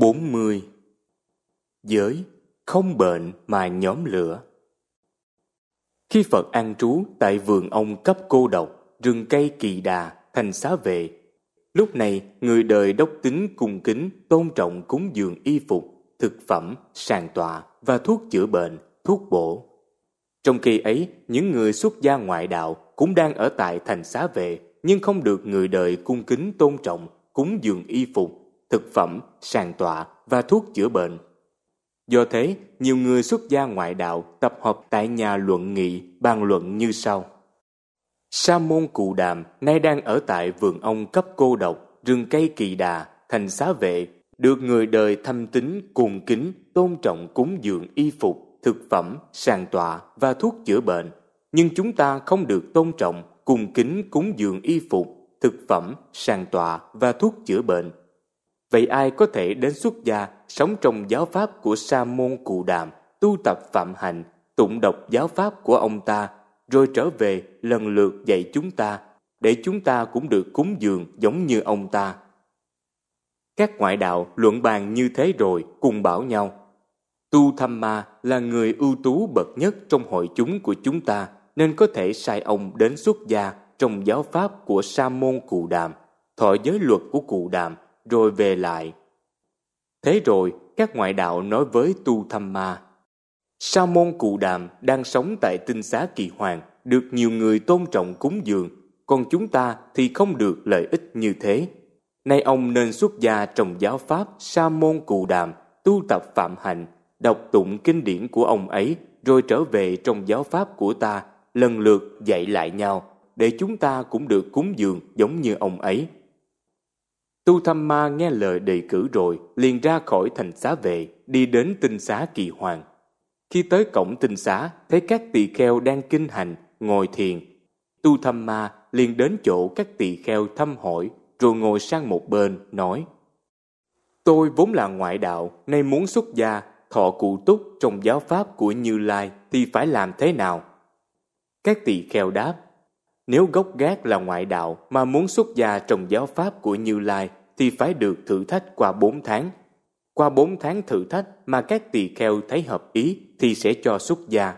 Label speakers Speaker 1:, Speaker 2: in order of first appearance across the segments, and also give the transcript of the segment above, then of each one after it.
Speaker 1: 40. Giới không bệnh mà nhóm lửa. Khi Phật an trú tại vườn ông Cấp Cô Độc, rừng cây Kỳ Đà, thành Xá Vệ, lúc này người đời đốc tính cung kính tôn trọng cúng dường y phục, thực phẩm, sàng tọa và thuốc chữa bệnh, thuốc bổ. Trong khi ấy, những người xuất gia ngoại đạo cũng đang ở tại thành Xá Vệ, nhưng không được người đời cung kính tôn trọng cúng dường y phục, thực phẩm, sàng tọa và thuốc chữa bệnh. Do thế, nhiều người xuất gia ngoại đạo tập hợp tại nhà luận nghị bàn luận như sau. Sa môn Cù Đàm nay đang ở tại vườn ông Cấp Cô Độc, rừng cây Kỳ Đà, thành Xá Vệ, được người đời thăm tín, cung kính, tôn trọng cúng dường y phục, thực phẩm, sàng tọa và thuốc chữa bệnh. Nhưng chúng ta không được tôn trọng, cung kính cúng dường y phục, thực phẩm, sàng tọa và thuốc chữa bệnh. Vậy ai có thể đến xuất gia, sống trong giáo pháp của Sa môn Cù Đàm, tu tập phạm hạnh, tụng đọc giáo pháp của ông ta, rồi trở về lần lượt dạy chúng ta, để chúng ta cũng được cúng dường giống như ông ta? Các ngoại đạo luận bàn như thế rồi cùng bảo nhau, Tu Tham Ma là người ưu tú bậc nhất trong hội chúng của chúng ta, nên có thể sai ông đến xuất gia trong giáo pháp của Sa môn Cù Đàm, thọ giới luật của Cù Đàm, rồi về lại. Thế rồi các ngoại đạo nói với Tu Tham Ma, Sa môn Cù Đàm đang sống tại Tinh Xá Kỳ Hoàng, được nhiều người tôn trọng cúng dường, còn chúng ta thì không được lợi ích như thế. Nay ông nên xuất gia trong giáo pháp Sa môn Cù Đàm, tu tập phạm hạnh, đọc tụng kinh điển của ông ấy, rồi trở về trong giáo pháp của ta, lần lượt dạy lại nhau, để chúng ta cũng được cúng dường giống như ông ấy. Tu Tham Ma nghe lời đề cử rồi, liền ra khỏi thành Xá Vệ, đi đến Tinh Xá Kỳ Hoàng. Khi tới cổng Tinh Xá, thấy các tỳ kheo đang kinh hành, ngồi thiền. Tu Tham Ma liền đến chỗ các tỳ kheo thăm hỏi, rồi ngồi sang một bên, nói, Tôi vốn là ngoại đạo, nay muốn xuất gia, thọ cụ túc trong giáo pháp của Như Lai, thì phải làm thế nào? Các tỳ kheo đáp, nếu gốc gác là ngoại đạo mà muốn xuất gia trong giáo pháp của Như Lai, thì phải được thử thách qua 4 tháng. Qua 4 tháng thử thách mà các tỳ kheo thấy hợp ý thì sẽ cho xuất gia.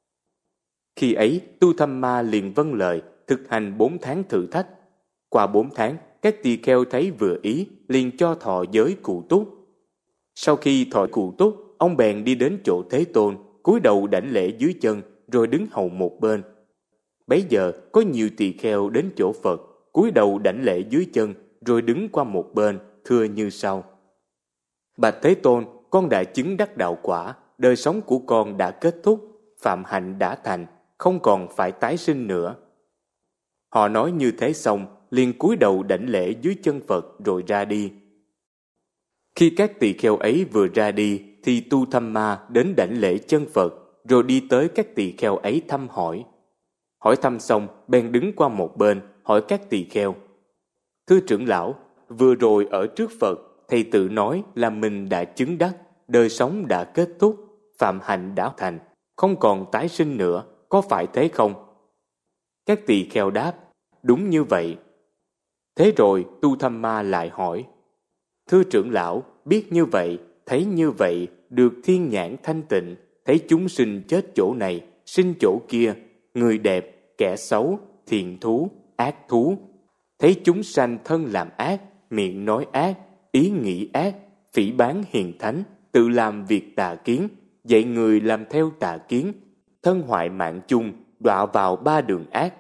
Speaker 1: Khi ấy, Tu Tham Ma liền vâng lời, thực hành 4 tháng thử thách. Qua 4 tháng, các tỳ kheo thấy vừa ý, liền cho thọ giới cụ túc. Sau khi thọ cụ túc, ông bèn đi đến chỗ Thế Tôn, cúi đầu đảnh lễ dưới chân, rồi đứng hầu một bên. Bấy giờ, có nhiều tỳ kheo đến chỗ Phật, cúi đầu đảnh lễ dưới chân, rồi đứng qua một bên, thưa như sau. Bạch Thế Tôn, con đã chứng đắc đạo quả, đời sống của con đã kết thúc, phạm hạnh đã thành, không còn phải tái sinh nữa. Họ nói như thế xong, liền cúi đầu đảnh lễ dưới chân Phật rồi ra đi. Khi các tỳ kheo ấy vừa ra đi, thì Tu Tham Ma đến đảnh lễ chân Phật, rồi đi tới các tỳ kheo ấy thăm hỏi. Hỏi thăm xong, bèn đứng qua một bên, hỏi các tỳ kheo. Thưa trưởng lão, vừa rồi ở trước Phật, thầy tự nói là mình đã chứng đắc, đời sống đã kết thúc, phạm hạnh đã thành, không còn tái sinh nữa, có phải thế không? Các tỳ kheo đáp, đúng như vậy. Thế rồi Tu Tham Ma lại hỏi, thưa trưởng lão, biết như vậy, thấy như vậy, được thiên nhãn thanh tịnh, thấy chúng sinh chết chỗ này, sinh chỗ kia, người đẹp, kẻ xấu, thiện thú, ác thú, thấy chúng sanh thân làm ác, miệng nói ác, ý nghĩ ác, phỉ báng hiền thánh, tự làm việc tà kiến, dạy người làm theo tà kiến, thân hoại mạng chung, đọa vào 3 đường ác.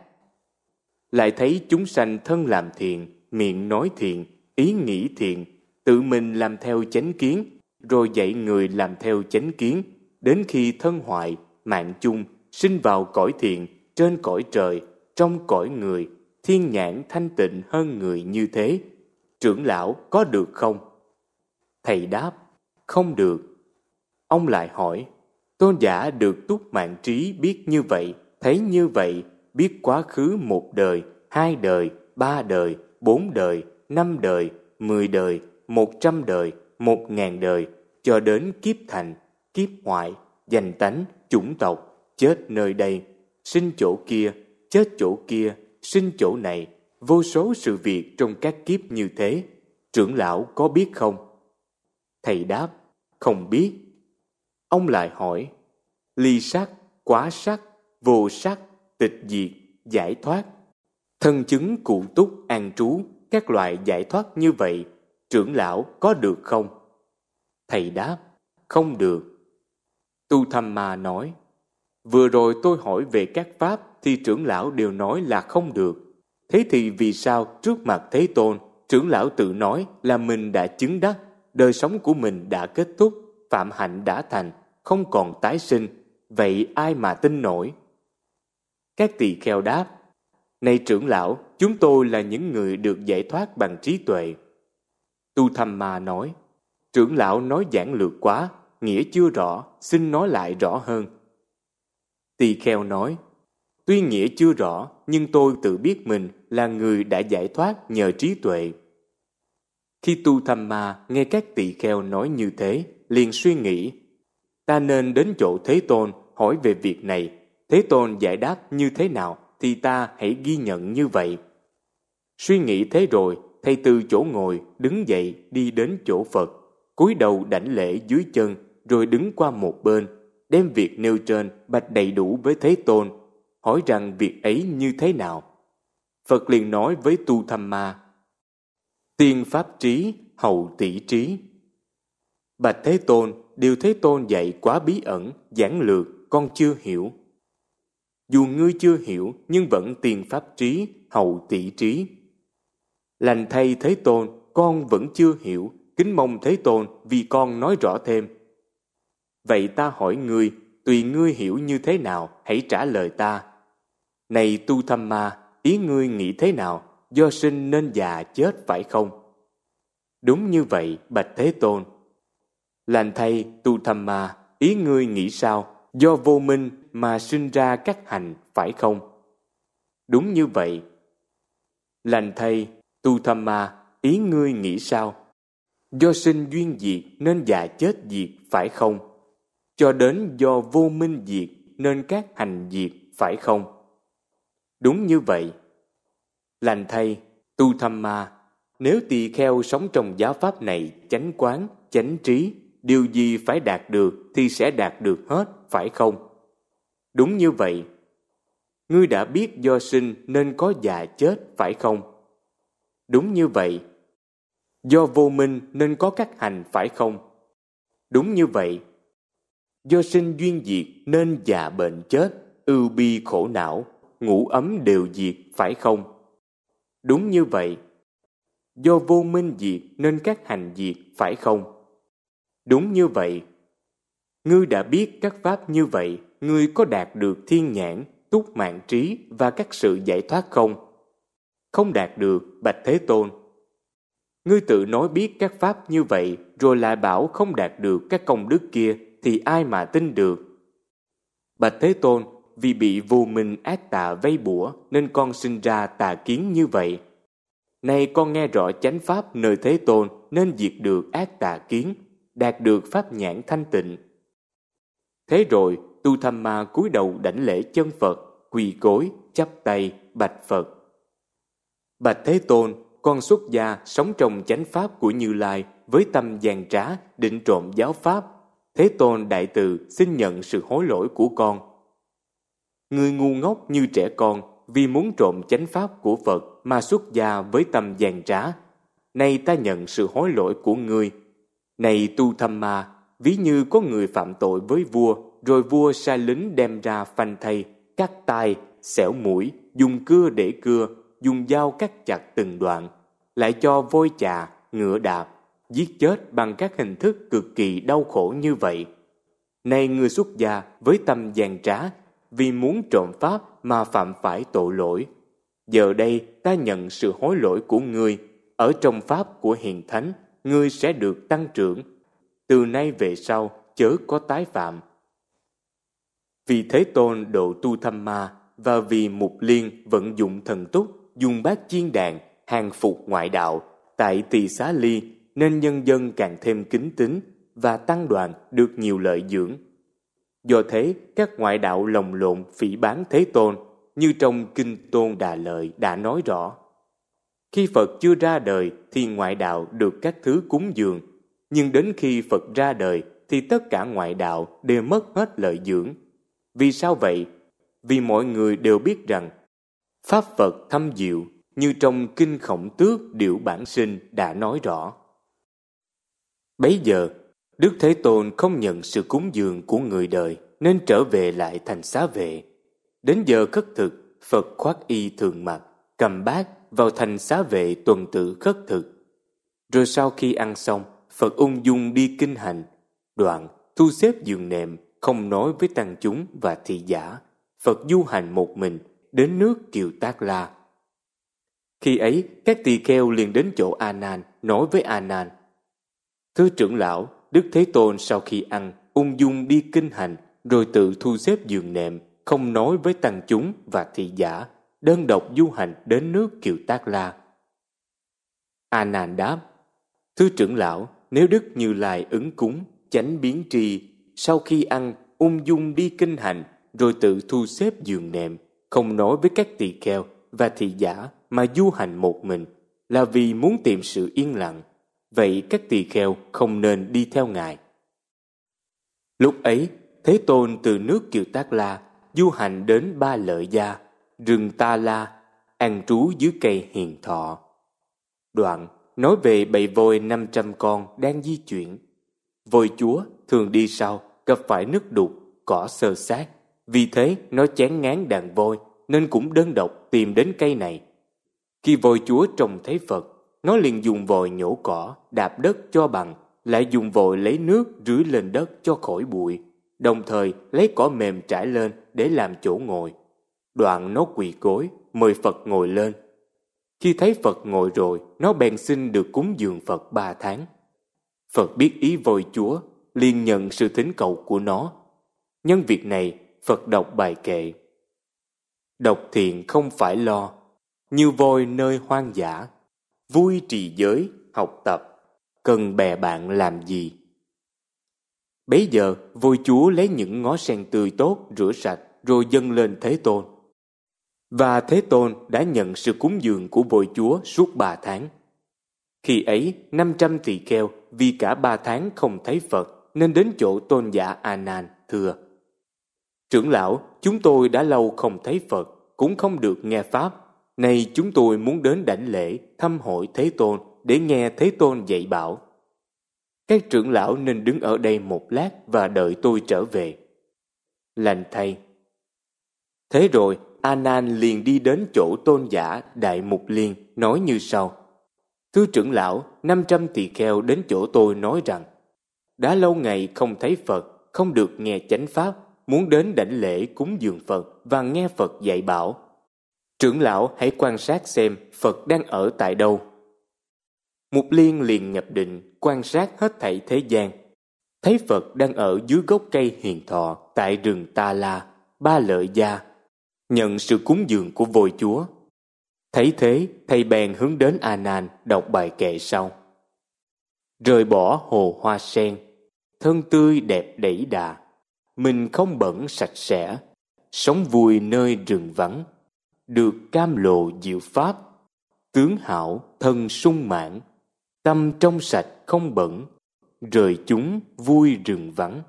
Speaker 1: Lại thấy chúng sanh thân làm thiện, miệng nói thiện, ý nghĩ thiện, tự mình làm theo chánh kiến, rồi dạy người làm theo chánh kiến, đến khi thân hoại, mạng chung, sinh vào cõi thiện, trên cõi trời, trong cõi người, thiên nhãn thanh tịnh hơn người như thế. Trưởng lão có được không? Thầy đáp, không được. Ông lại hỏi, tôn giả được túc mạng trí biết như vậy, thấy như vậy, biết quá khứ 1 đời, 2 đời, 3 đời, 4 đời, 5 đời, 10 đời, 100 đời, 1000 đời, cho đến kiếp thành, kiếp hoại, danh tánh, chủng tộc, chết nơi đây, sinh chỗ kia, chết chỗ kia, sinh chỗ này, vô số sự việc trong các kiếp như thế. Trưởng lão có biết không? Thầy đáp, không biết. Ông lại hỏi, ly sắc, quá sắc, vô sắc, tịch diệt, giải thoát, thân chứng cụ túc an trú, các loại giải thoát như vậy, trưởng lão có được không? Thầy đáp, không được. Tu Tham Ma nói, vừa rồi tôi hỏi về các pháp thì trưởng lão đều nói là không được. Thế thì vì sao trước mặt Thế Tôn, trưởng lão tự nói là mình đã chứng đắc, đời sống của mình đã kết thúc, phạm hạnh đã thành, không còn tái sinh, vậy ai mà tin nổi? Các tỳ kheo đáp, này trưởng lão, chúng tôi là những người được giải thoát bằng trí tuệ. Tu Tham Ma nói, trưởng lão nói giản lược quá, nghĩa chưa rõ, xin nói lại rõ hơn. Tỳ kheo nói, tuy nghĩa chưa rõ, nhưng tôi tự biết mình là người đã giải thoát nhờ trí tuệ. Khi Tu Tham Ma nghe các tỳ kheo nói như thế, liền suy nghĩ, ta nên đến chỗ Thế Tôn hỏi về việc này, Thế Tôn giải đáp như thế nào thì ta hãy ghi nhận như vậy. Suy nghĩ thế rồi, thầy từ chỗ ngồi đứng dậy đi đến chỗ Phật, cúi đầu đảnh lễ dưới chân, rồi đứng qua một bên, đem việc nêu trên bạch đầy đủ với Thế Tôn, hỏi rằng việc ấy như thế nào. Phật liền nói với Tu Tham Ma, tiên pháp trí, hậu tỷ trí. Bạch Thế Tôn, điều Thế Tôn dạy quá bí ẩn, giản lược, con chưa hiểu. Dù ngươi chưa hiểu, nhưng vẫn tiên pháp trí, hậu tỷ trí. Lành thay Thế Tôn, con vẫn chưa hiểu, kính mong Thế Tôn vì con nói rõ thêm. Vậy ta hỏi ngươi, tùy ngươi hiểu như thế nào, hãy trả lời ta. Này Tu Tham Ma, ý ngươi nghĩ thế nào, do sinh nên già chết phải không? Đúng như vậy, bạch Thế Tôn. Lành thay Tu Tham Ma, ý ngươi nghĩ sao, do vô minh mà sinh ra các hành phải không? Đúng như vậy. Lành thay Tu Tham Ma, ý ngươi nghĩ sao, do sinh duyên diệt nên già chết diệt phải không? Cho đến do vô minh diệt nên các hành diệt phải không? Đúng như vậy. Lành thay Tu Tham Ma, nếu tỳ kheo sống trong giáo pháp này chánh quán, chánh trí, điều gì phải đạt được thì sẽ đạt được hết, phải không? Đúng như vậy. Ngươi đã biết do sinh nên có già chết, phải không? Đúng như vậy. Do vô minh nên có các hành, phải không? Đúng như vậy. Do sinh duyên diệt nên già bệnh chết, ưu bi khổ não, ngủ ấm đều diệt, phải không? Đúng như vậy. Do vô minh diệt nên các hành diệt, phải không? Đúng như vậy. Ngươi đã biết các pháp như vậy, ngươi có đạt được thiên nhãn, túc mạng trí và các sự giải thoát không? Không đạt được, bạch Thế Tôn. Ngươi tự nói biết các pháp như vậy, rồi lại bảo không đạt được các công đức kia, thì ai mà tin được? Bạch Thế Tôn, vì bị vô minh ác tà vây bủa, nên con sinh ra tà kiến như vậy. Nay con nghe rõ chánh pháp nơi Thế Tôn, nên diệt được ác tà kiến, đạt được pháp nhãn thanh tịnh. Thế rồi, Tu Tham Ma cúi đầu đảnh lễ chân Phật, quỳ gối, chắp tay, bạch Phật. Bạch Thế Tôn, con xuất gia sống trong chánh pháp của Như Lai với tâm gian trá, định trộm giáo pháp. Thế Tôn đại từ xin nhận sự hối lỗi của con. Ngươi ngu ngốc như trẻ con vì muốn trộm chánh pháp của Phật mà xuất gia với tâm gian trá. Nay ta nhận sự hối lỗi của ngươi. Này Tu Tham Ma, ví như có người phạm tội với vua, rồi vua sai lính đem ra phanh thây, cắt tai, xẻo mũi, dùng cưa để cưa, dùng dao cắt chặt từng đoạn, lại cho vôi chà, ngựa đạp, giết chết bằng các hình thức cực kỳ đau khổ như vậy. Nay ngươi xuất gia với tâm gian trá, vì muốn trộm pháp mà phạm phải tội lỗi. Giờ đây ta nhận sự hối lỗi của ngươi, ở trong pháp của hiền thánh, ngươi sẽ được tăng trưởng. Từ nay về sau chớ có tái phạm. Vì Thế Tôn độ Tu Tham Ma và vì Mục Liên vận dụng thần túc, dùng bát chiên đàn, hàng phục ngoại đạo, tại Tỳ Xá Ly, nên nhân dân càng thêm kính tín và tăng đoàn được nhiều lợi dưỡng. Do thế, các ngoại đạo lồng lộn phỉ báng Thế Tôn, như trong Kinh Tôn Đà Lợi đã nói rõ. Khi Phật chưa ra đời thì ngoại đạo được các thứ cúng dường, Nhưng đến khi Phật ra đời thì tất cả ngoại đạo đều mất hết lợi dưỡng. Vì sao vậy? Vì mọi người đều biết rằng Pháp Phật thâm diệu như trong Kinh Khổng Tước Điệu Bản Sinh đã nói rõ. Bấy giờ, Đức Thế Tôn không nhận sự cúng dường của người đời nên trở về lại thành Xá Vệ. Đến giờ khất thực, Phật khoác y thường mặc, cầm bát vào thành Xá Vệ tuần tự khất thực. Rồi sau khi ăn xong, Phật ung dung đi kinh hành. Đoạn thu xếp giường nệm, không nói với tăng chúng và thị giả. Phật du hành một mình đến nước Kiều Tác La. Khi ấy, các tỳ kheo liền đến chỗ A Nan, nói với A Nan: Thưa trưởng lão, Đức Thế Tôn sau khi ăn ung dung đi kinh hành, rồi tự thu xếp giường nệm, không nói với tăng chúng và thị giả, đơn độc du hành đến nước Kiều Tác La. A Nan đáp: Thưa trưởng lão, nếu Đức Như Lai ứng cúng, chánh biến tri, sau khi ăn ung dung đi kinh hành, rồi tự thu xếp giường nệm, không nói với các tỳ kheo và thị giả mà du hành một mình, là vì muốn tìm sự yên lặng. Vậy các tỳ kheo không nên đi theo Ngài. Lúc ấy, Thế Tôn từ nước Kiều Tác La du hành đến Ba Lợi Gia, rừng Ta La, an trú dưới cây Hiền Thọ. Đoạn nói về bầy voi 500 con đang di chuyển. Voi chúa thường đi sau, gặp phải nước đục, cỏ xơ xác. Vì thế nó chán ngán đàn voi nên cũng đơn độc tìm đến cây này. Khi voi chúa trông thấy Phật, nó liền dùng vòi nhổ cỏ, đạp đất cho bằng, lại dùng vòi lấy nước rưới lên đất cho khỏi bụi, đồng thời lấy cỏ mềm trải lên để làm chỗ ngồi. Đoạn nó quỳ gối, mời Phật ngồi lên. Khi thấy Phật ngồi rồi, nó bèn xin được cúng dường Phật 3 tháng. Phật biết ý voi chúa, liền nhận sự thỉnh cầu của nó. Nhân việc này, Phật đọc bài kệ: Độc thiện không phải lo, như voi nơi hoang dã, vui trì giới, học tập, cần bè bạn làm gì? Bấy giờ, voi chúa lấy những ngó sen tươi tốt, rửa sạch, rồi dâng lên Thế Tôn. Và Thế Tôn đã nhận sự cúng dường của voi chúa suốt 3 tháng. Khi ấy, 500 tỳ kheo vì cả 3 tháng không thấy Phật, nên đến chỗ tôn giả A Nan thưa: Trưởng lão, chúng tôi đã lâu không thấy Phật, cũng không được nghe Pháp. Nay chúng tôi muốn đến đảnh lễ, thăm hội Thế Tôn để nghe Thế Tôn dạy bảo. Các trưởng lão nên đứng ở đây một lát và đợi tôi trở về. Lành thay. Thế rồi, A Nan liền đi đến chỗ tôn giả Đại Mục Liên, nói như sau: Thưa trưởng lão, 500 tỳ kheo đến chỗ tôi nói rằng đã lâu ngày không thấy Phật, không được nghe chánh Pháp, muốn đến đảnh lễ cúng dường Phật và nghe Phật dạy bảo. Trưởng lão hãy quan sát xem Phật đang ở tại đâu. Mục Liên liền nhập định quan sát hết thảy thế gian, thấy Phật đang ở dưới gốc cây Hiền Thọ tại rừng Ta La, Ba Lợi Gia, nhận sự cúng dường của voi chúa. Thấy thế, thầy bèn hướng đến A Nan đọc bài kệ sau: Rời bỏ hồ hoa sen, thân tươi đẹp đẩy đà, mình không bẩn sạch sẽ, sống vui nơi rừng vắng, được cam lộ diệu pháp, tướng hảo thân sung mãn, tâm trong sạch không bẩn, rời chúng vui rừng vắng.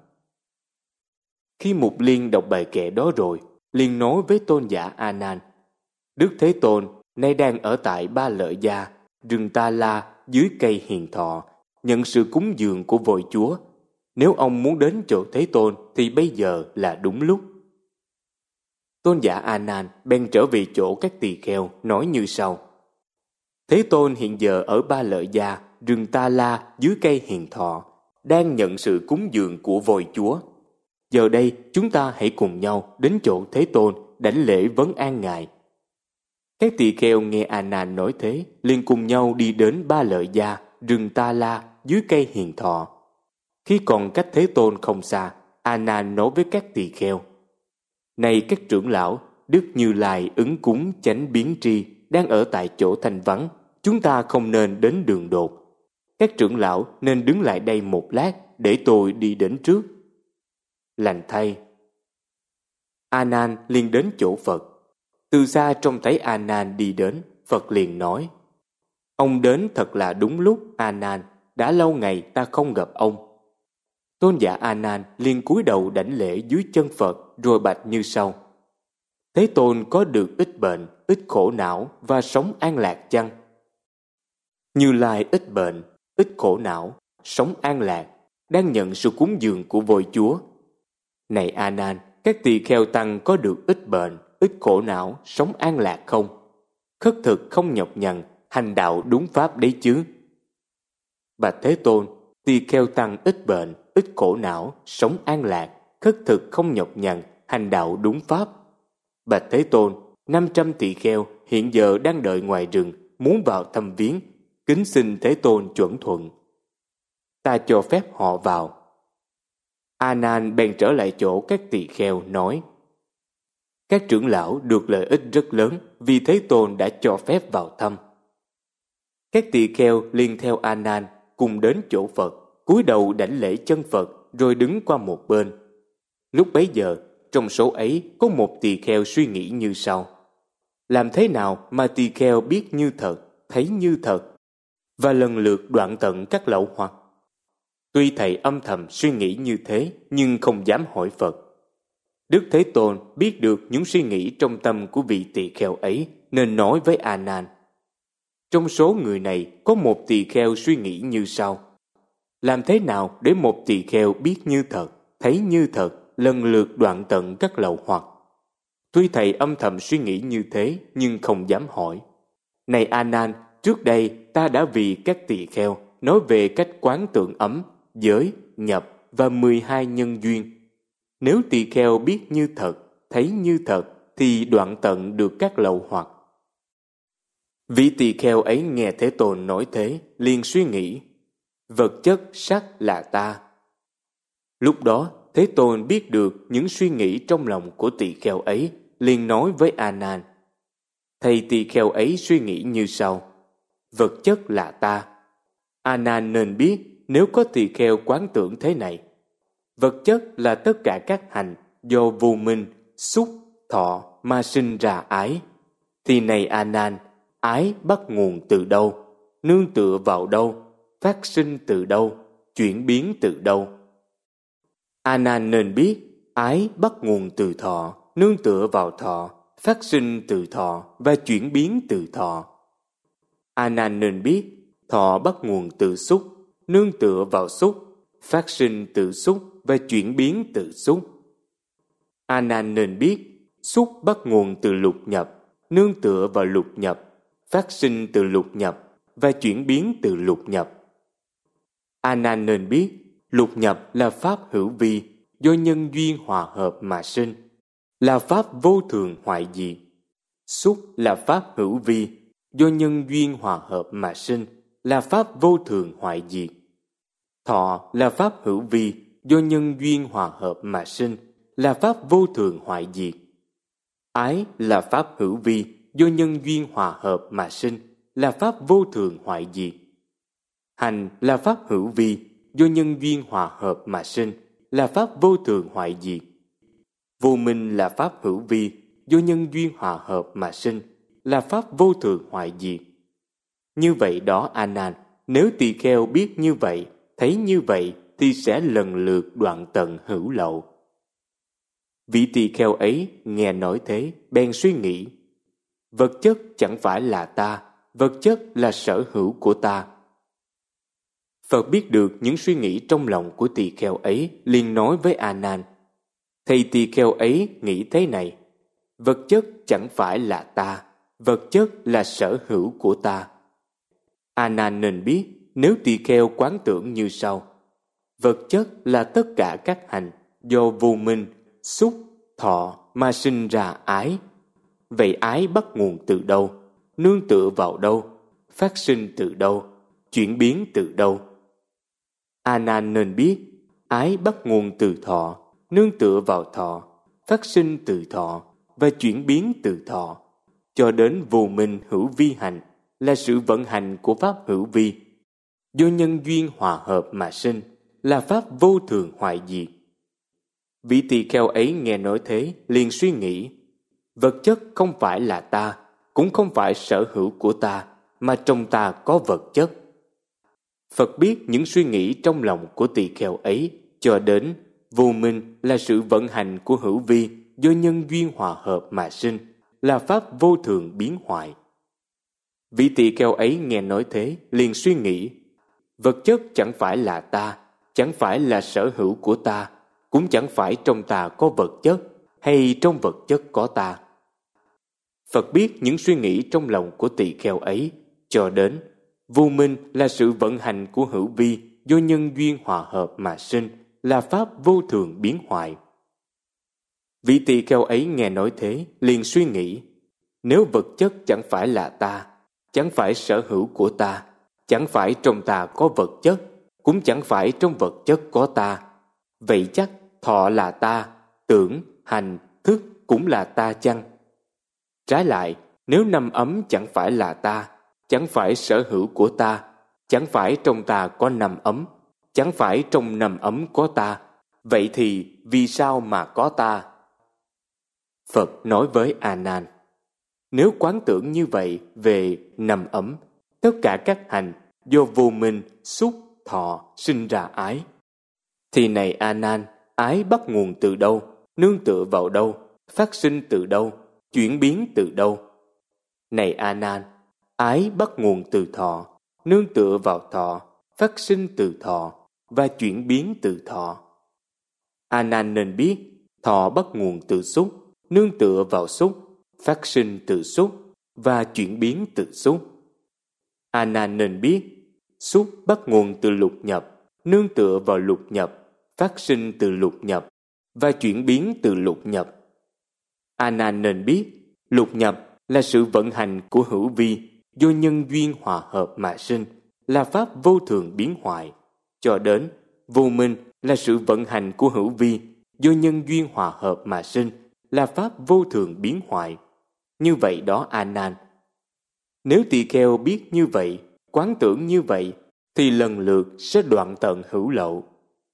Speaker 1: Khi Mục Liên đọc bài kệ đó rồi, liền nói với tôn giả A Nan: Đức Thế Tôn nay đang ở tại Ba Lợi Gia, rừng Ta La dưới cây Hiền Thọ, nhận sự cúng dường của voi chúa. Nếu ông muốn đến chỗ Thế Tôn thì bây giờ là đúng lúc. Tôn giả A Nan bèn trở về chỗ các tỳ kheo, nói như sau: Thế Tôn hiện giờ ở Ba Lợi Gia, rừng Ta La dưới cây Hiền Thọ, đang nhận sự cúng dường của voi chúa. Giờ đây chúng ta hãy cùng nhau đến chỗ Thế Tôn đảnh lễ vấn an Ngài. Các tỳ kheo nghe A Nan nói thế, liền cùng nhau đi đến Ba Lợi Gia, rừng Ta La dưới cây Hiền Thọ. Khi còn cách Thế Tôn không xa, A Nan nói với các tỳ kheo: Này các trưởng lão, Đức Như Lai ứng cúng chánh biến tri đang ở tại chỗ thanh vắng, chúng ta không nên đến đường đột. Các trưởng lão nên đứng lại đây một lát để tôi đi đến trước. Lành thay. A Nan liền đến chỗ Phật. Từ xa trông thấy A Nan đi đến, Phật liền nói: Ông đến thật là đúng lúc, A Nan. đã lâu ngày ta không gặp ông. Tôn giả A Nan liền cúi đầu đảnh lễ dưới chân Phật rồi bạch như sau: Thế Tôn có được ít bệnh, ít khổ não và sống an lạc chăng? Như Lai ít bệnh, ít khổ não, sống an lạc, đang nhận sự cúng dường của vôi Chúa. Này A Nan, các tỳ kheo tăng có được ít bệnh, ít khổ não, sống an lạc không? Khất thực không nhọc nhằn, hành đạo đúng pháp đấy chứ? Bạch Thế Tôn, tỳ kheo tăng ít bệnh, ít khổ não, sống an lạc, khất thực không nhọc nhằn, hành đạo đúng pháp. Bạch Thế Tôn, 500 tỳ kheo hiện giờ đang đợi ngoài rừng, muốn vào thăm viếng, kính xin Thế Tôn chuẩn thuận. Ta cho phép họ vào. A Nan bèn trở lại chỗ các tỳ kheo nói: Các trưởng lão được lợi ích rất lớn vì Thế Tôn đã cho phép vào thăm. Các tỳ kheo liền theo A Nan cùng đến chỗ Phật, cúi đầu đảnh lễ chân Phật rồi đứng qua một bên. Lúc bấy giờ, trong số ấy có một tỳ kheo suy nghĩ như sau: làm thế nào mà tỳ kheo biết như thật, thấy như thật, và lần lượt đoạn tận các lậu hoặc? Tuy thầy âm thầm suy nghĩ như thế, nhưng không dám hỏi Phật. Đức Thế Tôn biết được những suy nghĩ trong tâm của vị tỳ kheo ấy, nên nói với A Nan: trong số người này có một tỳ kheo suy nghĩ như sau: làm thế nào để một tỳ kheo biết như thật, thấy như thật, lần lượt đoạn tận các lậu hoặc? Tuy thầy âm thầm suy nghĩ như thế, nhưng không dám hỏi. Này A Nan, trước đây ta đã vì các tỳ kheo nói về cách quán tưởng ấm, giới, nhập và 12 nhân duyên. Nếu tỳ kheo biết như thật, thấy như thật, thì đoạn tận được các lậu hoặc. Vị tỳ kheo ấy nghe Thế Tôn nói thế, liền suy nghĩ: vật chất sắc là ta. Lúc đó Thế Tôn biết được những suy nghĩ trong lòng của tỳ kheo ấy, liền nói với A Nan: thầy tỳ kheo ấy suy nghĩ như sau: vật chất là ta. A Nan nên biết, nếu có tỳ kheo quán tưởng thế này: vật chất là tất cả các hành do vô minh, xúc, thọ mà sinh ra ái, thì này A Nan, ái bắt nguồn từ đâu, nương tựa vào đâu, phát sinh từ đâu, chuyển biến từ đâu? A Nan nên biết, ái bắt nguồn từ thọ, nương tựa vào thọ, phát sinh từ thọ và chuyển biến từ thọ. A Nan nên biết, thọ bắt nguồn từ xúc, nương tựa vào xúc, phát sinh từ xúc và chuyển biến từ xúc. A Nan nên biết, xúc bắt nguồn từ lục nhập, nương tựa vào lục nhập, phát sinh từ lục nhập và chuyển biến từ lục nhập. A Nan nên biết, lục nhập là pháp hữu vi, do nhân duyên hòa hợp mà sinh, là pháp vô thường hoại diệt. Xúc là pháp hữu vi, do nhân duyên hòa hợp mà sinh, là pháp vô thường hoại diệt. Thọ là pháp hữu vi, do nhân duyên hòa hợp mà sinh, là pháp vô thường hoại diệt. Ái là pháp hữu vi, do nhân duyên hòa hợp mà sinh, là pháp vô thường hoại diệt. Hành là pháp hữu vi, do nhân duyên hòa hợp mà sinh, là pháp vô thường hoại diệt. Vô minh là pháp hữu vi, do nhân duyên hòa hợp mà sinh, là pháp vô thường hoại diệt. Như vậy đó A Nan, nếu tỳ kheo biết như vậy, thấy như vậy, thì sẽ lần lượt đoạn tận hữu lậu. Vị tỳ kheo ấy nghe nói thế, bèn suy nghĩ: vật chất chẳng phải là ta, vật chất là sở hữu của ta. Phật biết được những suy nghĩ trong lòng của tỳ kheo ấy, liền nói với A Nan: thầy tỳ kheo ấy nghĩ thế này: vật chất chẳng phải là ta, vật chất là sở hữu của ta. A Nan nên biết, nếu tỳ kheo quán tưởng như sau: vật chất là tất cả các hành do vô minh, xúc, thọ mà sinh ra ái. Vậy ái bắt nguồn từ đâu, nương tựa vào đâu, phát sinh từ đâu, chuyển biến từ đâu? A Nan nên biết, ái bắt nguồn từ thọ, nương tựa vào thọ, phát sinh từ thọ và chuyển biến từ thọ, cho đến vô minh hữu vi hành, là sự vận hành của pháp hữu vi, do nhân duyên hòa hợp mà sinh, là pháp vô thường hoại diệt. Vị tỳ kheo ấy nghe nói thế, liền suy nghĩ: vật chất không phải là ta, cũng không phải sở hữu của ta, mà trong ta có vật chất. Phật biết những suy nghĩ trong lòng của tỳ kheo ấy, cho đến vô minh là sự vận hành của hữu vi do nhân duyên hòa hợp mà sinh, là pháp vô thường biến hoại. Vị tỳ kheo ấy nghe nói thế, liền suy nghĩ, vật chất chẳng phải là ta, chẳng phải là sở hữu của ta, cũng chẳng phải trong ta có vật chất, hay trong vật chất có ta. Phật biết những suy nghĩ trong lòng của tỳ kheo ấy, cho đến vô minh là sự vận hành của hữu vi do nhân duyên hòa hợp mà sinh, là pháp vô thường biến hoại. Vị tỳ kheo ấy nghe nói thế, liền suy nghĩ, nếu vật chất chẳng phải là ta, chẳng phải sở hữu của ta, chẳng phải trong ta có vật chất, cũng chẳng phải trong vật chất có ta, vậy chắc thọ là ta, tưởng, hành, thức cũng là ta chăng? Trái lại, nếu năm ấm chẳng phải là ta, chẳng phải sở hữu của ta, chẳng phải trong ta có năm ấm, chẳng phải trong năm ấm có ta, vậy thì vì sao mà có ta? Phật nói với A Nan, nếu quán tưởng như vậy về năm ấm, tất cả các hành do vô minh, xúc, thọ sinh ra ái, thì này A Nan, ái bắt nguồn từ đâu, nương tựa vào đâu, phát sinh từ đâu, chuyển biến từ đâu? Này A Nan, ái bắt nguồn từ thọ, nương tựa vào thọ, phát sinh từ thọ và chuyển biến từ thọ. A Nan nên biết, thọ bắt nguồn từ xúc, nương tựa vào xúc, phát sinh từ xúc và chuyển biến từ xúc. A Nan nên biết, xúc bắt nguồn từ lục nhập, nương tựa vào lục nhập, phát sinh từ lục nhập và chuyển biến từ lục nhập. A Nan nên biết, lục nhập là sự vận hành của hữu vi do nhân duyên hòa hợp mà sinh, là pháp vô thường biến hoại, cho đến vô minh là sự vận hành của hữu vi do nhân duyên hòa hợp mà sinh, là pháp vô thường biến hoại. Như vậy đó A Nan. Nếu tỳ kheo biết như vậy, quán tưởng như vậy, thì lần lượt sẽ đoạn tận hữu lậu.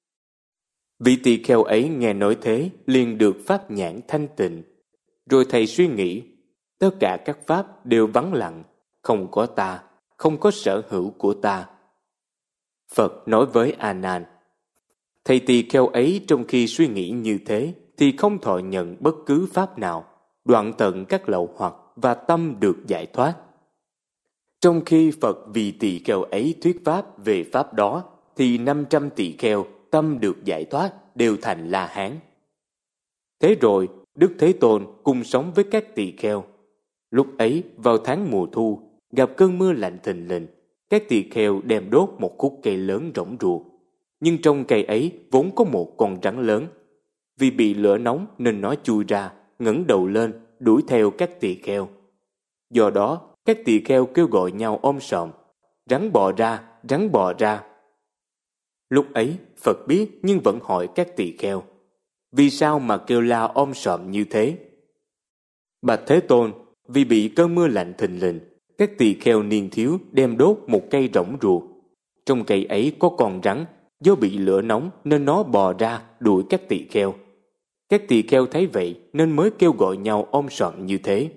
Speaker 1: Vị tỳ kheo ấy nghe nói thế, liền được pháp nhãn thanh tịnh. Rồi thầy suy nghĩ, tất cả các pháp đều vắng lặng, không có ta, không có sở hữu của ta. Phật nói với A Nan, thầy tỳ kheo ấy trong khi suy nghĩ như thế thì không thọ nhận bất cứ pháp nào, đoạn tận các lậu hoặc và tâm được giải thoát. Trong khi Phật vì tỳ kheo ấy thuyết pháp về pháp đó, thì 500 tỳ kheo tâm được giải thoát đều thành La Hán. Thế rồi Đức Thế Tôn cùng sống với các tỳ kheo. Lúc ấy vào tháng mùa thu, gặp cơn mưa lạnh thình lình, các tỳ kheo đem đốt một khúc cây lớn rỗng ruột. Nhưng trong cây ấy vốn có một con rắn lớn. Vì bị lửa nóng nên nó chui ra, ngẩng đầu lên, đuổi theo các tỳ kheo. Do đó, các tỳ kheo kêu gọi nhau ôm sòm, rắn bò ra, rắn bò ra. Lúc ấy Phật biết nhưng vẫn hỏi các tỳ kheo, vì sao mà kêu la ôm sòm như thế? Bạch Thế Tôn, vì bị cơn mưa lạnh thình lình, các tỳ kheo niên thiếu đem đốt một cây rỗng ruột. Trong cây ấy có con rắn, do bị lửa nóng nên nó bò ra đuổi các tỳ kheo. Các tỳ kheo thấy vậy nên mới kêu gọi nhau ôm sòm như thế.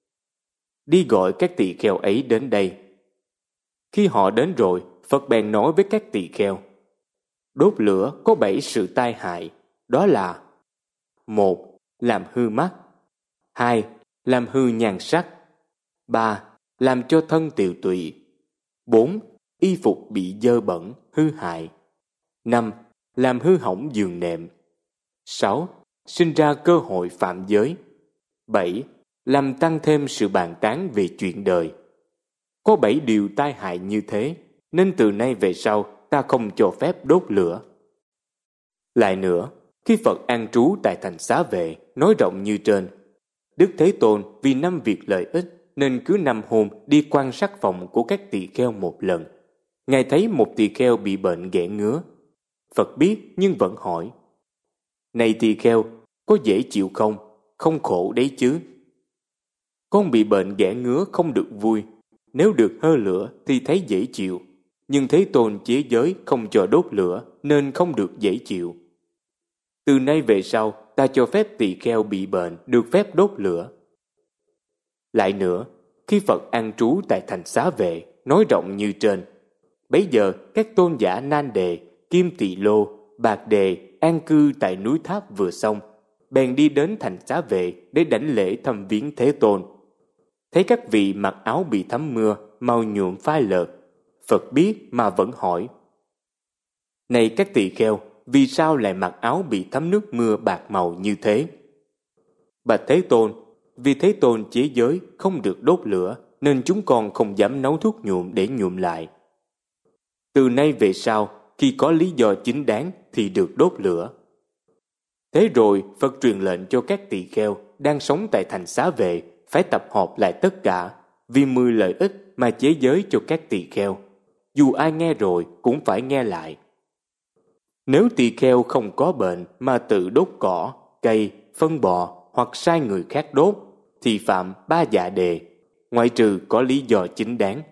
Speaker 1: Đi gọi các tỳ kheo ấy đến đây. Khi họ đến rồi, Phật bèn nói với các tỳ kheo, đốt lửa có 7 sự tai hại, đó là: 1. Làm hư mắt. 2. Làm hư nhan sắc. 3. Làm cho thân tiều tụy. 4. Y phục bị dơ bẩn, hư hại. 5. Làm hư hỏng giường nệm. 6. Sinh ra cơ hội phạm giới. 7. Làm tăng thêm sự bàn tán về chuyện đời. Có 7 điều tai hại như thế, nên từ nay về sau ta không cho phép đốt lửa. Lại nữa, khi Phật an trú tại thành Xá Vệ, nói rộng như trên, Đức Thế Tôn vì 5 việc lợi ích nên cứ 5 hôm đi quan sát phòng của các tỳ kheo một lần. Ngài thấy một tỳ kheo bị bệnh ghẻ ngứa. Phật biết nhưng vẫn hỏi, này tỳ kheo, có dễ chịu không? Không khổ đấy chứ? Con bị bệnh ghẻ ngứa không được vui, nếu được hơ lửa thì thấy dễ chịu, nhưng Thế Tôn chế giới không cho đốt lửa nên không được dễ chịu. Từ nay về sau ta cho phép tỳ kheo bị bệnh được phép đốt lửa. Lại nữa, khi Phật an trú tại thành Xá Vệ, nói rộng như trên, Bấy giờ các tôn giả Nan Đề, Kim Tỳ Lô, Bạc Đề an cư tại núi Tháp vừa xong, bèn đi đến thành Xá Vệ để đảnh lễ thăm viếng Thế Tôn. Thấy các vị mặc áo bị thấm mưa, màu nhuộm phai lợt, Phật biết mà vẫn hỏi: Này các tỳ kheo, vì sao lại mặc áo bị thấm nước mưa bạc màu như thế? Bạch Thế Tôn, vì Thế Tôn chế giới không được đốt lửa, nên chúng con không dám nấu thuốc nhuộm để nhuộm lại. Từ nay về sau, khi có lý do chính đáng thì được đốt lửa. Thế rồi Phật truyền lệnh cho các tỳ kheo đang sống tại thành Xá Vệ phải tập hợp lại tất cả, vì 10 lợi ích mà chế giới cho các tỳ kheo. Dù ai nghe rồi cũng phải nghe lại. Nếu tỳ kheo không có bệnh mà tự đốt cỏ, cây, phân bò hoặc sai người khác đốt, thì phạm 3 dạ đề, ngoại trừ có lý do chính đáng.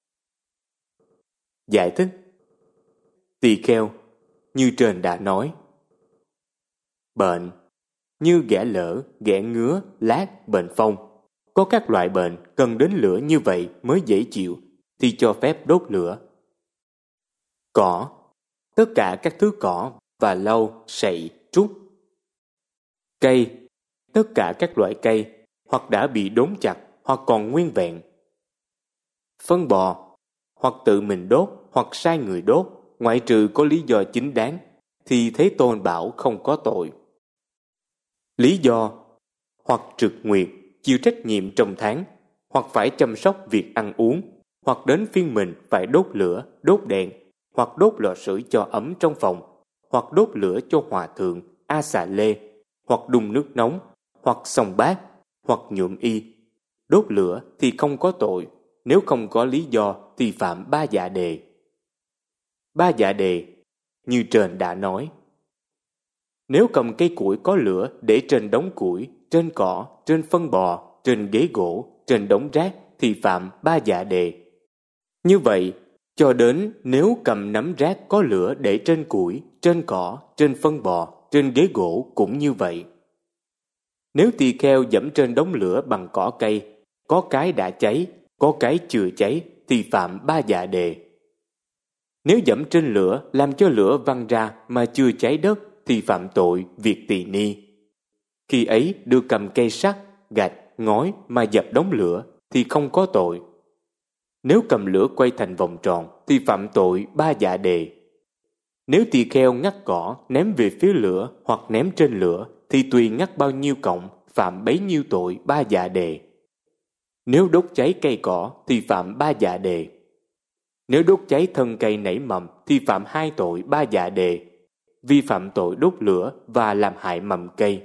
Speaker 1: Giải thích: Tỳ kheo, như trên đã nói, bệnh như ghẻ lở, ghẻ ngứa, lát, bệnh phong, có các loại bệnh cần đến lửa như vậy mới dễ chịu, thì cho phép đốt lửa. Cỏ, tất cả các thứ cỏ và lau, sậy, trúc. Cây, tất cả các loại cây, hoặc đã bị đốn chặt hoặc còn nguyên vẹn. Phân bò, hoặc tự mình đốt hoặc sai người đốt, ngoại trừ có lý do chính đáng, thì Thế Tôn bảo không có tội. Lý do: hoặc trực nguyệt, chịu trách nhiệm trong tháng, hoặc phải chăm sóc việc ăn uống, hoặc đến phiên mình phải đốt lửa, đốt đèn, hoặc đốt lò sưởi cho ấm trong phòng, hoặc đốt lửa cho hòa thượng, a xà lê, hoặc đun nước nóng, hoặc xông bát, hoặc nhuộm y. Đốt lửa thì không có tội, nếu không có lý do thì phạm 3 dạ đề. 3 dạ đề, như trên đã nói. Nếu cầm cây củi có lửa để trên đống củi, trên cỏ, trên phân bò, trên ghế gỗ, trên đống rác thì phạm 3 dạ đề. Như vậy, cho đến nếu cầm nắm rác có lửa để trên củi, trên cỏ, trên phân bò, trên ghế gỗ cũng như vậy. Nếu tỳ kheo dẫm trên đống lửa bằng cỏ cây, có cái đã cháy, có cái chưa cháy thì phạm 3 dạ đề. Nếu dẫm trên lửa làm cho lửa văng ra mà chưa cháy đất thì phạm tội việc tỳ ni. Khi ấy được cầm cây sắt, gạch, ngói mà dập đống lửa thì không có tội. Nếu cầm lửa quay thành vòng tròn thì phạm tội 3 dạ đề. Nếu tỳ kheo ngắt cỏ ném về phía lửa hoặc ném trên lửa thì tùy ngắt bao nhiêu cộng, phạm bấy nhiêu tội 3 dạ đề. Nếu đốt cháy cây cỏ thì phạm 3 dạ đề. Nếu đốt cháy thân cây nảy mầm thì phạm 2 tội 3 dạ đề, vi phạm tội đốt lửa và làm hại mầm cây.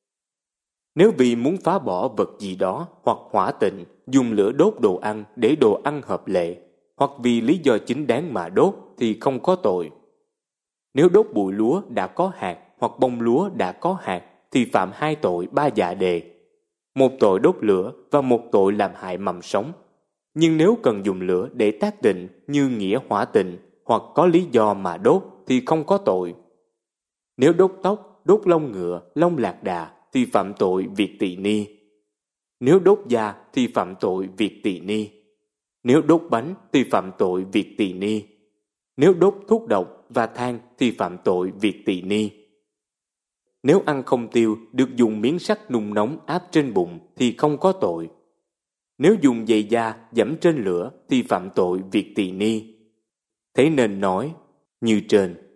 Speaker 1: Nếu vì muốn phá bỏ vật gì đó hoặc hỏa tịnh, dùng lửa đốt đồ ăn để đồ ăn hợp lệ, hoặc vì lý do chính đáng mà đốt thì không có tội. Nếu đốt bụi lúa đã có hạt hoặc bông lúa đã có hạt thì phạm 2 tội 3 dạ đề, một tội đốt lửa và một tội làm hại mầm sống. Nhưng nếu cần dùng lửa để tác định như nghĩa hỏa tịnh hoặc có lý do mà đốt thì không có tội. Nếu đốt tóc, đốt lông ngựa, lông lạc đà thì phạm tội việc tỳ ni. Nếu đốt da thì phạm tội việc tỳ ni. Nếu đốt bánh thì phạm tội việc tỳ ni. Nếu đốt thuốc độc và than thì phạm tội việc tỳ ni. Nếu ăn không tiêu được dùng miếng sắt nung nóng áp trên bụng thì không có tội. Nếu dùng giày da dẫm trên lửa thì phạm tội việc tỳ ni. Thế nên nói như trên.